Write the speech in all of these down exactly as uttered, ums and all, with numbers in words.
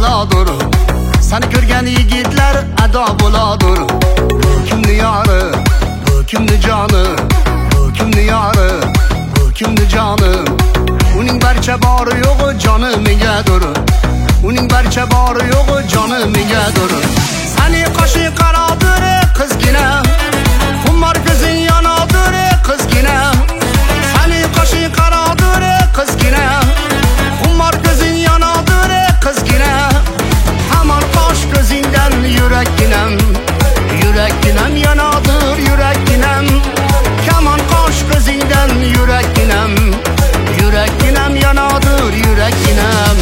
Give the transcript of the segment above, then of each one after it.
bo'ladir. Seni ko'rgan yigitlar ado bo'ladir. Bu kimni yori, bu kimni joni, bu kimni yori, bu kimni joni. Uning barcha bori yo'g'i joni mengadir. Uning barcha bori yo'g'i joni mengadir. Seni qoshi qaradir qizgina, xumor ko'zing yonadir qizgina. Seni qoshi qaradir qizgina, xumor ko'zing yonadir qizgina. Hamon qosh ko'zingdan yurakginam, yurakginam yonadir yurakginam. Hamon qosh ko'zingdan yurakginam, yurakginam yonadir yurakginam.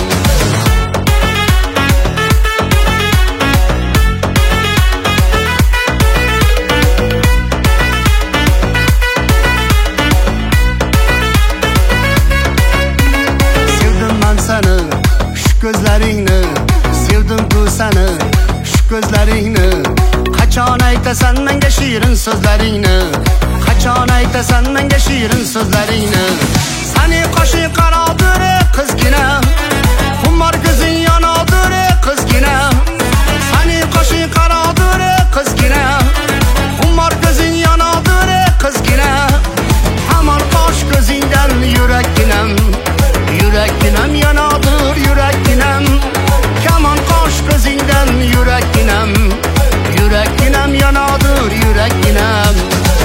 Gözlerini sevdim ku seni, şu gözlerini. Qachon aytasan menga shirin so'zlaringni, qachon aytasan menga shirin so'zlaringni. Seni qoshi qaradir qizgina, xumor ko'zing yonadir qizgina. Seni qoshi qaradir qizgina, xumor ko'zing yonadir qizgina. Hamon qosh ko'zingdan yurakginam, yurakginam yonadir yurakginam. Hamon qosh ko'zingdan yurakginam, yurakginam yonadir yurakginam.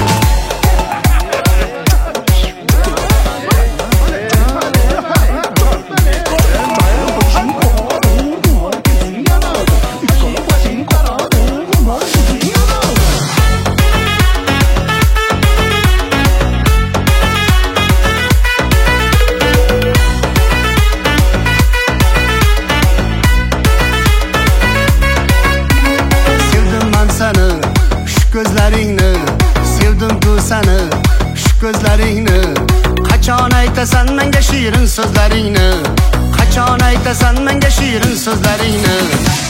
Gözlerini sevdim ku seni, şu gözlerini. Qachon aytasan menga shirin so'zlaringni, qachon aytasan menga shirin so'zlaringni.